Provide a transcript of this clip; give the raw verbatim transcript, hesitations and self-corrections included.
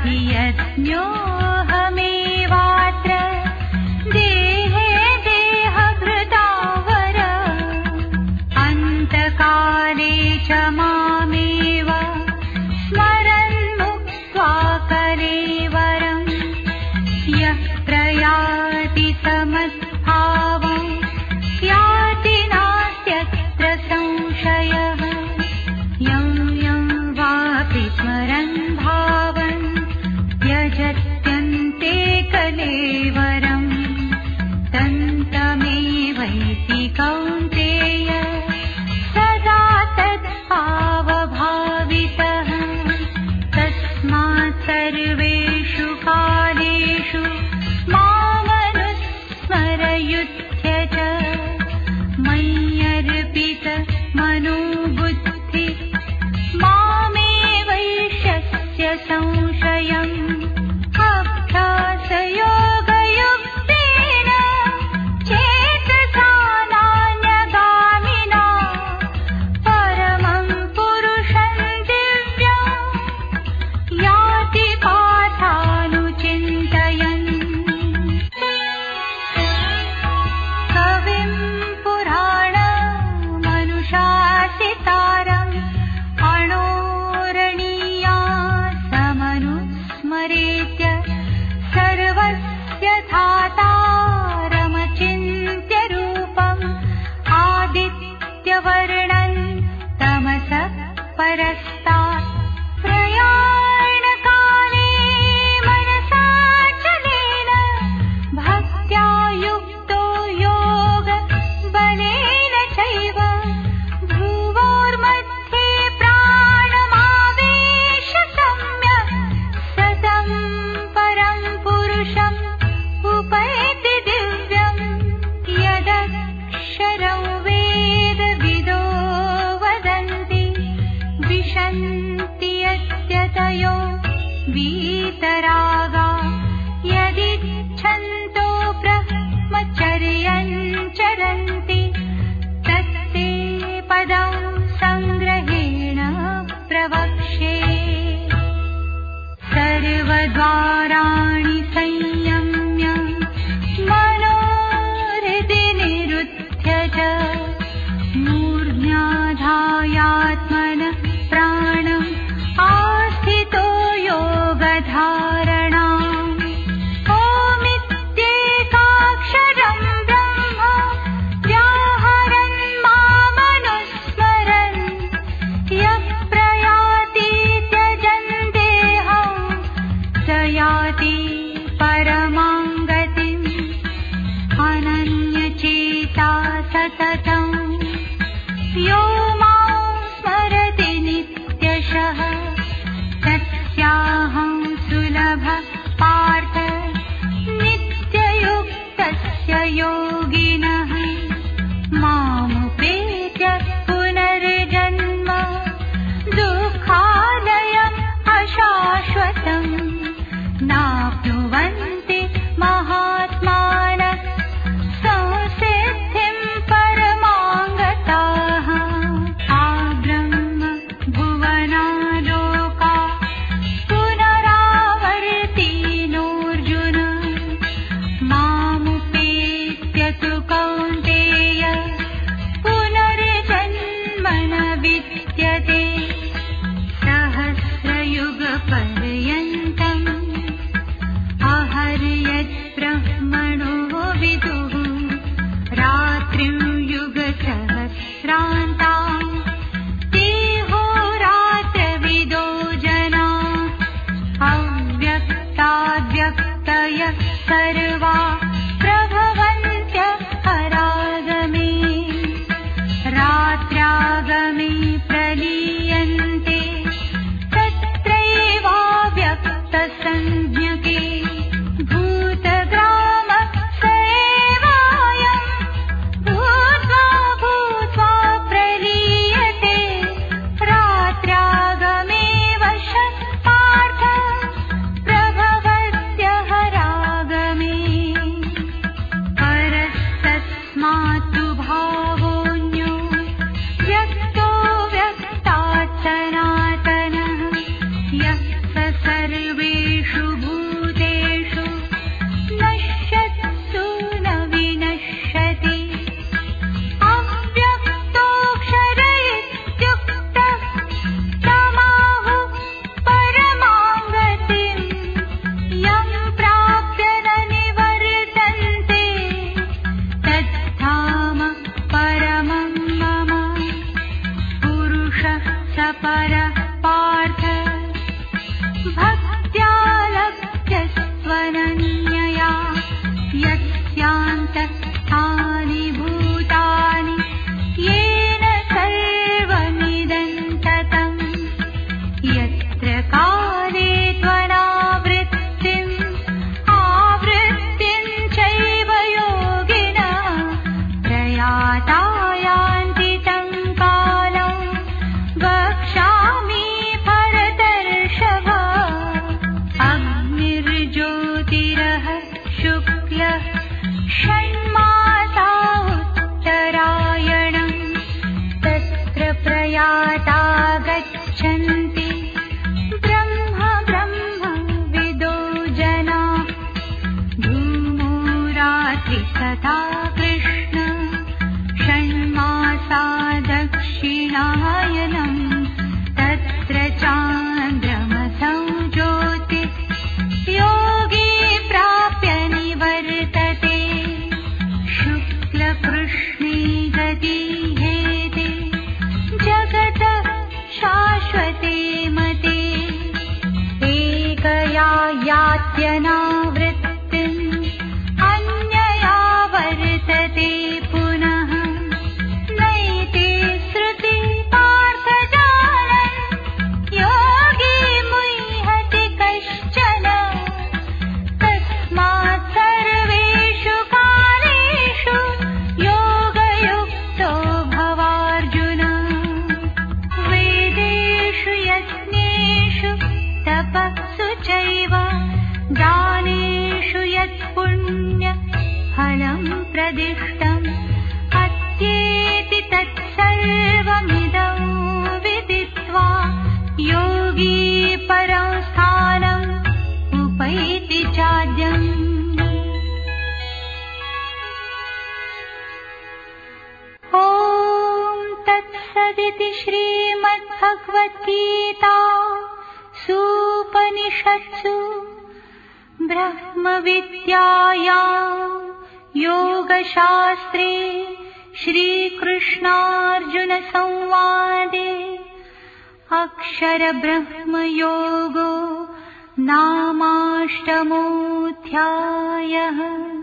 यज्ञोऽहमेवात्र देहे देहभृतावर अन्तकाले च मामेव स्मरन् मुक्त्वा कलेवरम् यः प्रयाति समद्भावम् याति नास्त्यत्र संशयः यं यं वापि स्मरन् भावन् यजत्यन्ते कलेवरम् तन्तमेवैति कौन्तेय सदा तद्भावभावितः तस्मात् सर्वेषु कालेषु मामनुस्मरयुध्य च मय्यर्पित मनोबुद्धि मामेवैष्यस्य संशयम् अभ्यासयोगयुक्तेन चेतसा नान्यगामिना परमं पुरुषं दिव्यं याति पार्थानुचिन्तयन् कविं पुराणमनुशासितारम् अणोरणीयासमनुस्मरेत्य सर्वस्य धातारमचिन्त्य रूपम् आदित्यवर्णन् तमसः परस्तात् प्रयाणकाले मनसाचलेन भक्त्या युक्तो योगबलेन चैव भ्रुवोर्मध्ये प्राणमावेश्य सम्यक् सतं परं पुरुषम् उपैति दिव्यम् यदक्षरं वेदविदो वदन्ति विशन्ति यद्यतयो वीतरागा यदिच्छन्तो ब्रह्मचर्यं चरन्ति तत्ते पदं संग्रहेण प्रवक्ष्ये सर्वद्वाराणि संयम्य मनोहृदि निरुध्य च मूर्ध्याधायात्मनः प्राणम् आस्थितो योगधारणाम् ओमित्येकाक्षरं ब्रह्म व्याहरन् मामनुस्मरन् यः प्रयाति त्यजन् देहं स याति परमां गतिम् अनन्यचेता सततम् यो मां स्मरति नित्यशः तस्याहं सुलभः पार्थ नित्ययुक्तस्य योगिनः मामुपेत्य पुनर्जन्म दुःखालयम् अशाश्वतम् नाप्नुवन्ति महात्मानः संसिद्धिं परमाङ्गताः आब्रह्म भुवनालोका पुनरावर्तिनोऽर्जुन मामुपेत्य तु कौन्तेय पुनर्जन्म न विद्यते सहस्रयुगपर्यन्तम् अहर्यद्ब्रह्मणो विदुः रात्रिं युगसहस्रान्तां देहोरात्रविदो जना अव्यक्ताद्व्यक्तयः सर्वा प्रभवन्त्यः परागमे रात्र्यागमे प्रलीयन्ते तत्रैवाव्यक्तसंज्ञके भूतग्रामः स एवायम् भूत्वा भूत्वा प्रलीयते रात्र्यागमे वशः पार्थ प्रभवत्यः रागमे परस्तस्मात् तु भावोऽन्यो व्यक्तो व्यक्तात् सनातनः यः स सर्वे षण्मासा उत्तरायणं तत्र प्रयाता गच्छन्ति ब्रह्म ब्रह्म विदो जना धूमो रात्रि तथा कृष्ण षण्मासा दक्षिणायनं तत्र चान्द्रमसौ ज्योति योगी प्राप्य निवर्तते शुक्लकृष्णे गतिहेते जगतः शाश्वते मते एकया यात्यनावृत्तिम् अन्यया वर्तते पुनः नैते श्रुति पार्थ जानन् योगी मुह्यति कश्चन तस्मात् सर्वेषु कालेषु योगयुक्तो भवार्जुन वेदेषु यज्ञेषु तपःसु चैव दानेषु यत्पुण्य फलं प्रदिष्टम् अत्येति तत्सर्वमिदं विदित्वा योगी परं स्थानम् उपैति चाद्यम्। ॐ तत्सदिति श्रीमद्भगवद्गीता सूपनिषत्सु ब्रह्मविद्यायां योगशास्त्रे श्रीकृष्णार्जुनसंवादे अक्षरब्रह्मयोगो नामाष्टमोऽध्यायः।